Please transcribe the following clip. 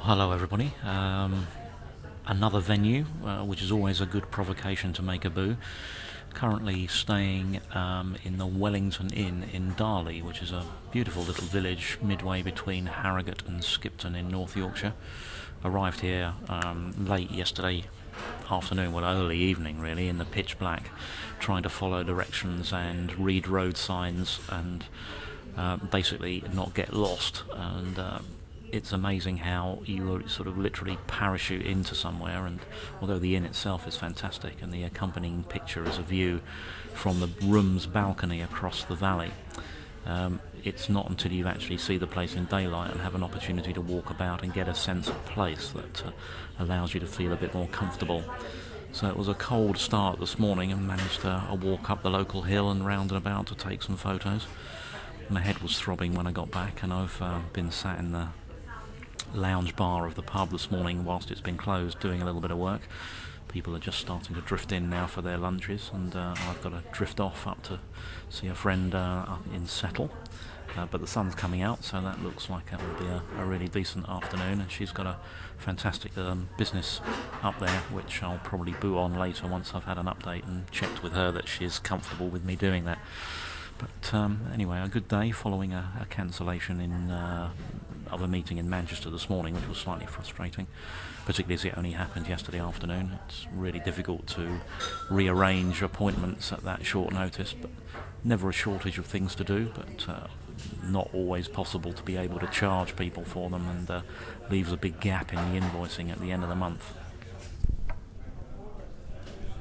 Hello everybody. Another venue, which is always a good provocation to make a boo. Currently staying in the Wellington Inn in Darley, which is a beautiful little village midway between Harrogate and Skipton in North Yorkshire. Arrived here late yesterday afternoon, well, early evening really, in the pitch black, trying to follow directions and read road signs and basically not get lost. And it's amazing how you sort of literally parachute into somewhere, and although the inn itself is fantastic and the accompanying picture is a view from the room's balcony across the valley, it's not until you actually see the place in daylight and have an opportunity to walk about and get a sense of place that allows you to feel a bit more comfortable. So it was a cold start this morning and managed a walk up the local hill and round and about to take some photos. My head was throbbing when I got back, and I've been sat in the lounge bar of the pub this morning whilst it's been closed doing a little bit of work. People are just starting to drift in now for their lunches, and I've got to drift off up to see a friend up in Settle. But the sun's coming out, so that looks like it will be a really decent afternoon, and she's got a fantastic business up there, which I'll probably boo on later once I've had an update and checked with her that she's comfortable with me doing that. But anyway, a good day following a cancellation of a meeting in Manchester this morning, which was slightly frustrating, particularly as it only happened yesterday afternoon. It's really difficult to rearrange appointments at that short notice, but never a shortage of things to do, but not always possible to be able to charge people for them, and leaves a big gap in the invoicing at the end of the month.